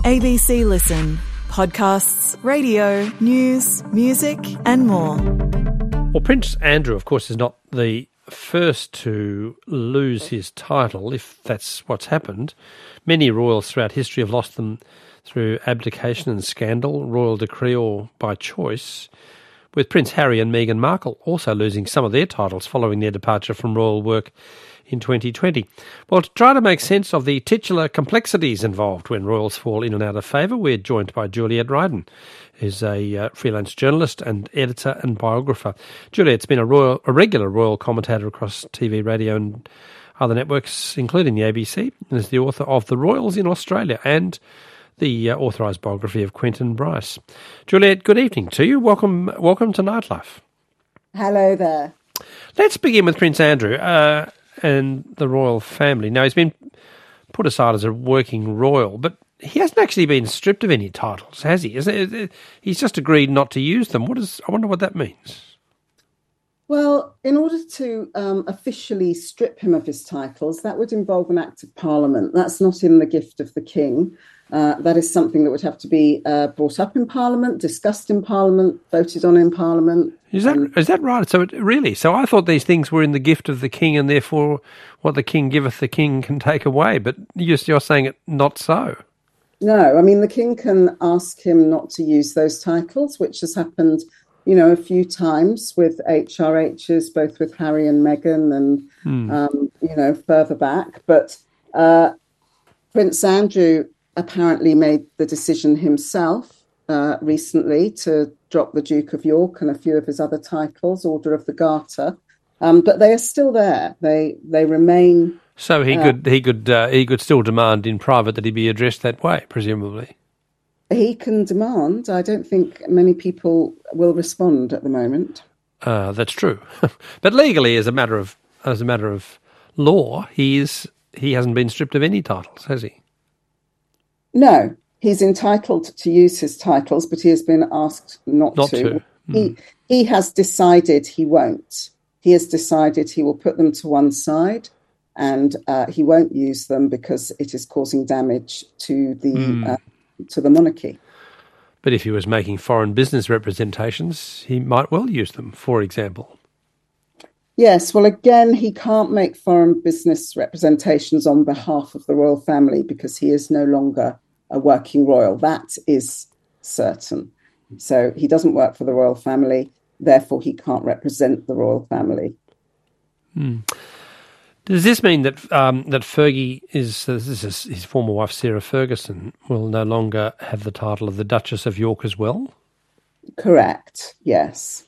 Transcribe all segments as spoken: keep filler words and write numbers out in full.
A B C Listen. Podcasts, radio, news, music and more. Well, Prince Andrew, of course, is not the first to lose his title, if that's what's happened. Many royals throughout history have lost them through abdication and scandal, royal decree or by choice, with Prince Harry and Meghan Markle also losing some of their titles following their departure from royal work in twenty twenty. Well, to try to make sense of the titular complexities involved when royals fall in and out of favour, we're joined by Juliet Ryden, who's a uh, freelance journalist and editor and biographer. Juliet's been a, royal, a regular royal commentator across T V, radio and other networks, including the A B C, and is the author of The Royals in Australia and the uh, authorised biography of Quentin Bryce. Juliet, good evening to you. Welcome, welcome to Nightlife. Hello there. Let's begin with Prince Andrew uh, and the royal family. Now, he's been put aside as a working royal, but he hasn't actually been stripped of any titles, has he? Is it, he's just agreed not to use them. What is? I wonder what that means. Well, in order to um, officially strip him of his titles, that would involve an act of parliament. That's not in the gift of the king. Uh, that is something that would have to be uh, brought up in Parliament, discussed in Parliament, voted on in Parliament. Is that um, is that right? So it, really? So I thought these things were in the gift of the king, and therefore what the king giveth, the king can take away. But you're, you're saying it not so. No, I mean, the king can ask him not to use those titles, which has happened, you know, a few times with H R Hs, both with Harry and Meghan and, hmm. um, you know, further back. But uh, Prince Andrew apparently made the decision himself uh, recently to drop the Duke of York and a few of his other titles, Order of the Garter, um, but they are still there. They they remain. So he uh, could he could uh, he could still demand in private that he be addressed that way, presumably. He can demand. I don't think many people will respond at the moment. Uh, that's true, but legally, as a matter of as a matter of law, he is he hasn't been stripped of any titles, has he? No, he's entitled to use his titles, but he has been asked not, not to. to. Mm. He he has decided he won't. He has decided he will put them to one side, and uh, he won't use them because it is causing damage to the mm. uh, to the monarchy. But if he was making foreign business representations, he might well use them, for example. Yes, well, again, he can't make foreign business representations on behalf of the royal family because he is no longer a working royal. That is certain. So he doesn't work for the royal family, therefore he can't represent the royal family. Hmm. Does this mean that um, that Fergie is, uh, this is his former wife Sarah Ferguson, will no longer have the title of the Duchess of York as well? Correct, yes.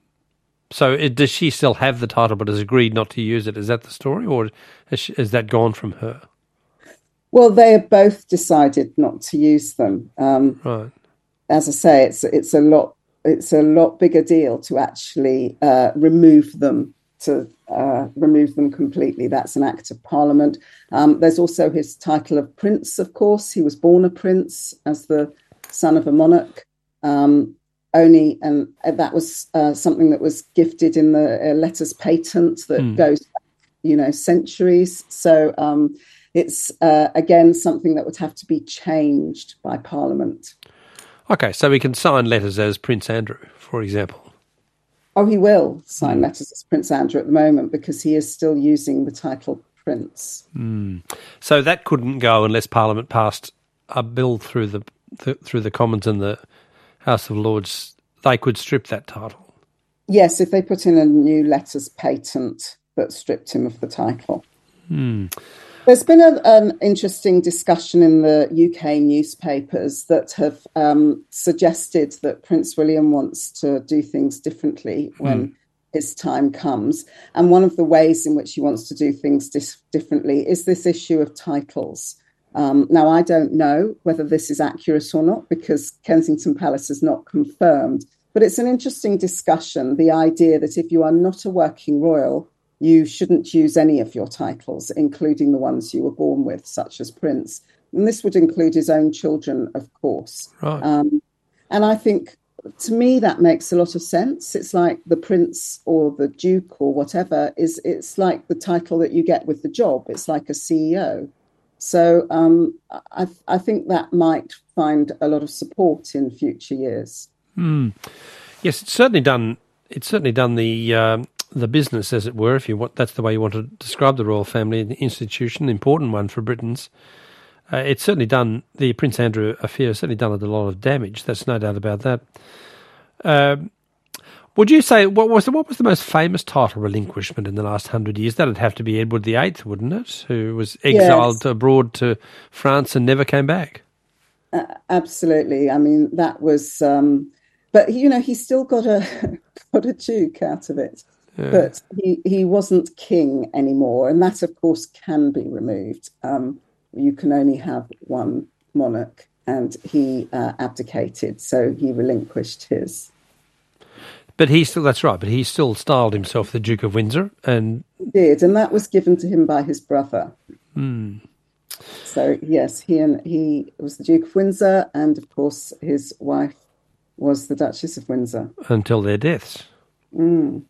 So it, does she still have the title but has agreed not to use it? Is that the story, or has, she, has that gone from her? Well, they have both decided not to use them. Um, right. As I say, it's it's a lot it's a lot bigger deal to actually uh, remove them to uh, remove them completely. That's an act of Parliament. Um, there's also his title of Prince. Of course, he was born a prince as the son of a monarch. Um, Only, and that was uh, something that was gifted in the uh, letters patent that mm. goes back, you know, centuries. So um, it's, uh, again, something that would have to be changed by Parliament. Okay, so we can sign letters as Prince Andrew, for example. Oh, he will sign mm. letters as Prince Andrew at the moment because he is still using the title Prince. Mm. So that couldn't go unless Parliament passed a bill through the th- through the Commons and the House of Lords. They could strip that title. Yes, if they put in a new letters patent that stripped him of the title. Hmm. There's been a, an interesting discussion in the U K newspapers that have um, suggested that Prince William wants to do things differently when hmm. his time comes. And one of the ways in which he wants to do things dis- differently is this issue of titles. Um, now, I don't know whether this is accurate or not because Kensington Palace is not confirmed, but it's an interesting discussion, the idea that if you are not a working royal, you shouldn't use any of your titles, including the ones you were born with, such as Prince. And this would include his own children, of course. Right. Um, and I think, to me, that makes a lot of sense. It's like the Prince or the Duke or whatever, is it's like the title that you get with the job. It's like a C E O. So um, I, I think that might find a lot of support in future years. Mm. Yes, it's certainly done. It's certainly done the um, the business, as it were. If you want, that's the way you want to describe the royal family, an institution, an important one for Britons. Uh, it's certainly done. The Prince Andrew affair has certainly done a lot of damage. There's no doubt about that. Um, would you say what was the, what was the most famous title relinquishment in the last hundred years? That'd have to be Edward the Eighth, wouldn't it? Who was exiled Yes. abroad to France and never came back. Uh, absolutely. I mean, that was, um, but you know, he still got a got a duke out of it. Yeah. But he he wasn't king anymore, and that, of course, can be removed. Um, you can only have one monarch, and he uh, abdicated, so he relinquished his. But he still, that's right, but he still styled himself the Duke of Windsor. And he did, and that was given to him by his brother. Mm. So, yes, he and he was the Duke of Windsor, and, of course, his wife was the Duchess of Windsor. Until their deaths. Mm.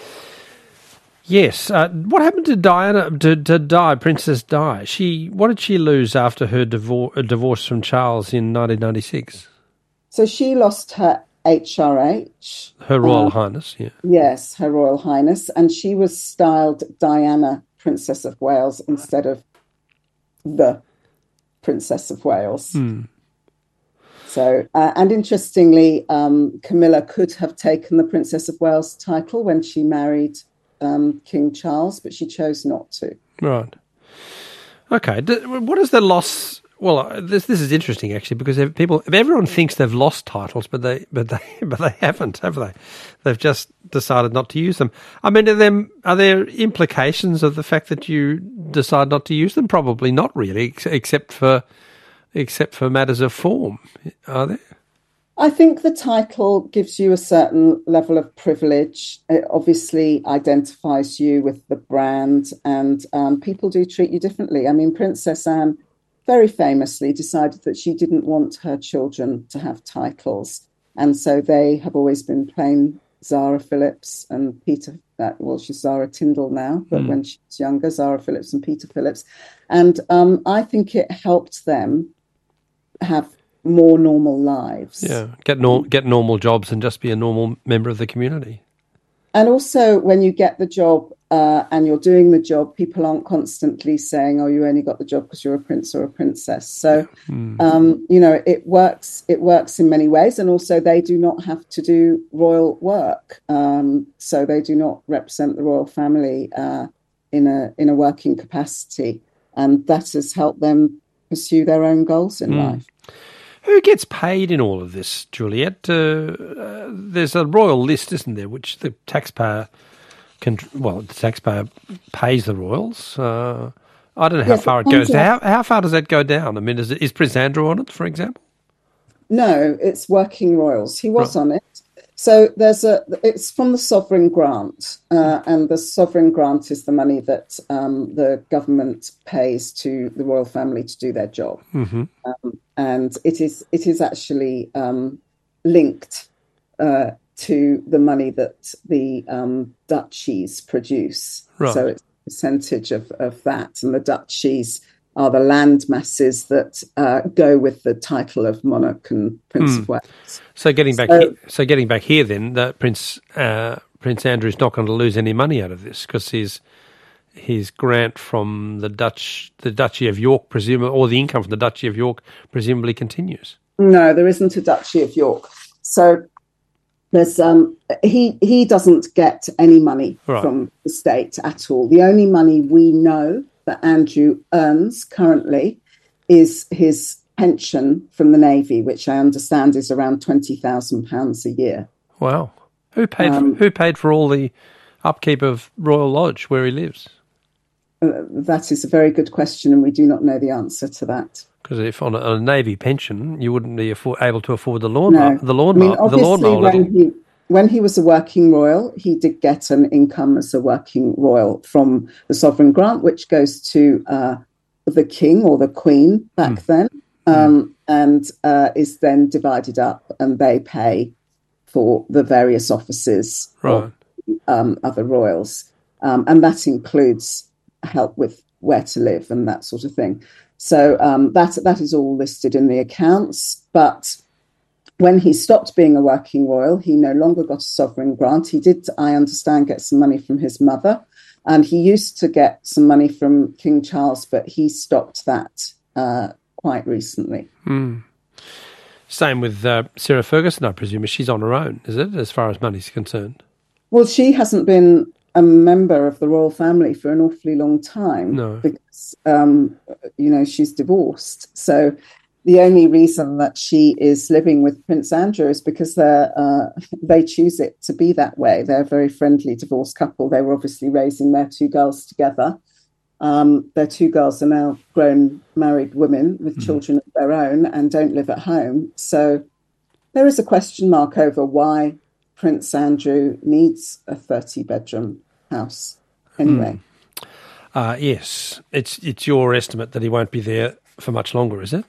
Yes. Uh, what happened to Diana, to, to Di, Princess Di? She, what did she lose after her divor- divorce from Charles in nineteen ninety-six? So she lost her H R H. Her Royal um, Highness, yeah. Yes, Her Royal Highness. And she was styled Diana, Princess of Wales, instead of the Princess of Wales. Mm. So, uh, and interestingly, um, Camilla could have taken the Princess of Wales title when she married um, King Charles, but she chose not to. Right. Okay. What is the loss? Well, this this is interesting actually, because people, everyone thinks they've lost titles, but they but they but they haven't, have they? They've just decided not to use them. I mean, are there are there implications of the fact that you decide not to use them? Probably not really, except for except for matters of form. Are there? I think the title gives you a certain level of privilege. It obviously identifies you with the brand, and um, people do treat you differently. I mean, Princess Anne very famously decided that she didn't want her children to have titles. And so they have always been plain Zara Phillips and Peter, uh, well, she's Zara Tyndall now, but mm. when she was younger, Zara Phillips and Peter Phillips. And um, I think it helped them have more normal lives. Yeah, get, nor- get normal jobs and just be a normal member of the community. And also, when you get the job uh, and you're doing the job, people aren't constantly saying, oh, you only got the job because you're a prince or a princess. So, yeah. mm. um, you know, it works It works in many ways. And also, they do not have to do royal work. Um, so they do not represent the royal family uh, in a in a working capacity. And that has helped them pursue their own goals in mm. life. Who gets paid in all of this, Juliet? Uh, uh, there's a royal list, isn't there, which the taxpayer can, well, the taxpayer pays the royals. Uh, I don't know how yes, far it goes. How, how far does that go down? I mean, is, it, is Prince Andrew on it, for example? No, it's working royals. He was right. on it. So there's a. It's from the sovereign grant, uh, and the sovereign grant is the money that um, the government pays to the royal family to do their job, mm-hmm. um, and it is it is actually um, linked uh, to the money that the um, duchies produce. Right. So it's a percentage of, of that, and the duchies are the land masses that uh, go with the title of monarch and Prince mm. of Wales. So getting back, so, here, so getting back here, then the Prince uh, Prince Andrew's not going to lose any money out of this because his his grant from the Dutch, the Duchy of York, presumably, or the income from the Duchy of York, presumably continues. No, there isn't a Duchy of York. So there's um he he doesn't get any money right. from the state at all. The only money we know that Andrew earns currently is his pension from the Navy, which I understand is around twenty thousand pounds a year. Wow. Who paid um, for, who paid for all the upkeep of Royal Lodge where he lives? Uh, that is a very good question, and we do not know the answer to that. Because if on a, a Navy pension, you wouldn't be afford, able to afford the lawn, no. the lawn, I mean, the lawnmower. When he, when he was a working royal, he did get an income as a working royal from the sovereign grant, which goes to uh, the king or the queen back mm. then, um, mm. and uh, is then divided up, and they pay for the various offices right. of um, other royals, um, and that includes help with where to live and that sort of thing. So um, that that is all listed in the accounts. But when he stopped being a working royal, he no longer got a sovereign grant. He did, I understand, get some money from his mother, and he used to get some money from King Charles, but he stopped that uh, quite recently. Mm. Same with uh, Sarah Ferguson, I presume. She's on her own, is it, as far as money's concerned? Well, she hasn't been a member of the royal family for an awfully long time. No. Because, um, you know, she's divorced. So the only reason that she is living with Prince Andrew is because they're, uh, they choose it to be that way. They're a very friendly divorced couple. They were obviously raising their two girls together. Um, their two girls are now grown married women with mm. children of their own and don't live at home. So there is a question mark over why Prince Andrew needs a thirty-bedroom house anyway. Mm. Uh, yes, it's it's your estimate that he won't be there for much longer, is it?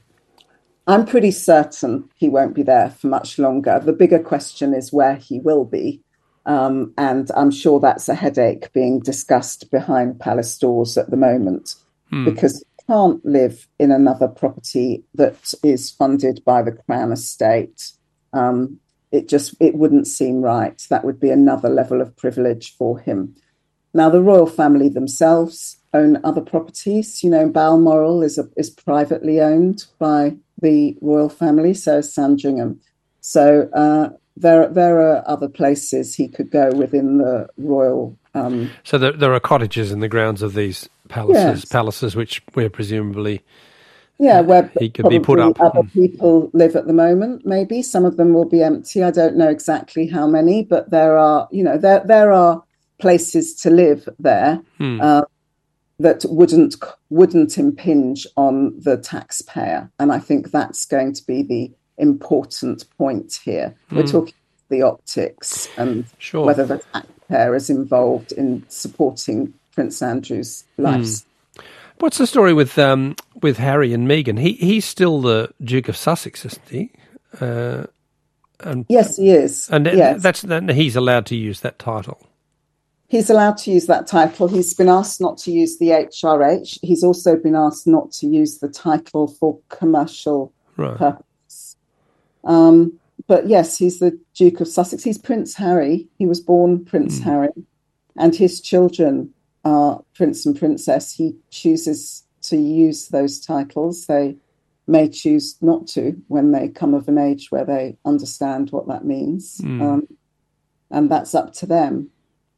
I'm pretty certain he won't be there for much longer. The bigger question is where he will be. Um, and I'm sure that's a headache being discussed behind palace doors at the moment, mm. because you can't live in another property that is funded by the Crown Estate. Um, it just, it wouldn't seem right. That would be another level of privilege for him. Now, the royal family themselves own other properties. You know, Balmoral is a, is privately owned by the royal family, so is Sandringham. So uh, there, there are other places he could go within the royal. Um, so there, there are cottages in the grounds of these palaces, yes. palaces which where presumably yeah, where he could be put up. Other people live at the moment. Maybe some of them will be empty. I don't know exactly how many, but there are, you know, there there are places to live there. Hmm. Uh, that wouldn't wouldn't impinge on the taxpayer. And I think that's going to be the important point here. Mm. We're talking the optics and sure. whether the taxpayer is involved in supporting Prince Andrew's life. Mm. What's the story with um, with Harry and Meghan? He he's still the Duke of Sussex, isn't he? Uh, and, yes, he is. And yes. that's and he's allowed to use that title. He's allowed to use that title. He's been asked not to use the H R H. He's also been asked not to use the title for commercial right. purpose. Um, but yes, he's the Duke of Sussex. He's Prince Harry. He was born Prince mm. Harry, and his children are Prince and Princess. He chooses to use those titles. They may choose not to when they come of an age where they understand what that means. Mm. Um, and that's up to them.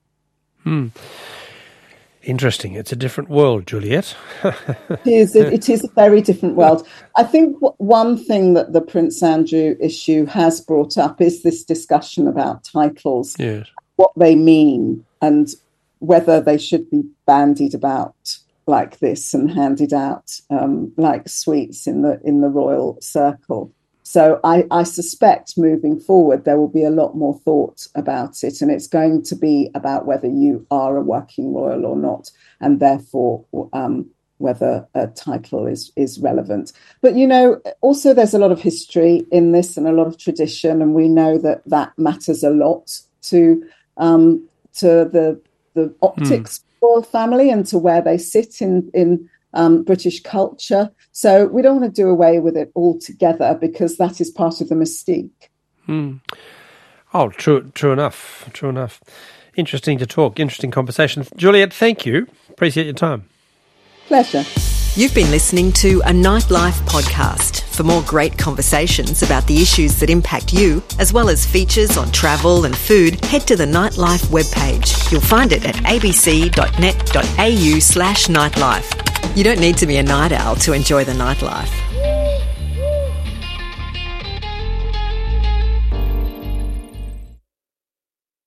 Hmm. Interesting. It's a different world, Juliet. it, is, it, it is a very different world. I think w- one thing that the Prince Andrew issue has brought up is this discussion about titles, yes. what they mean, and whether they should be bandied about like this and handed out um, like sweets in the in the royal circle. So I, I suspect moving forward, there will be a lot more thought about it, and it's going to be about whether you are a working royal or not, and therefore um, whether a title is, is relevant. But, you know, also there's a lot of history in this and a lot of tradition, and we know that that matters a lot to um, to the the optics mm. royal family and to where they sit in in um, British culture. So we don't want to do away with it altogether because that is part of the mystique. Hmm. Oh, true, true enough, true enough. Interesting to talk, interesting conversation. Juliet, thank you. Appreciate your time. Pleasure. You've been listening to a Nightlife podcast. For more great conversations about the issues that impact you, as well as features on travel and food, head to the Nightlife webpage. You'll find it at abc.net.au slash nightlife. You don't need to be a night owl to enjoy the nightlife.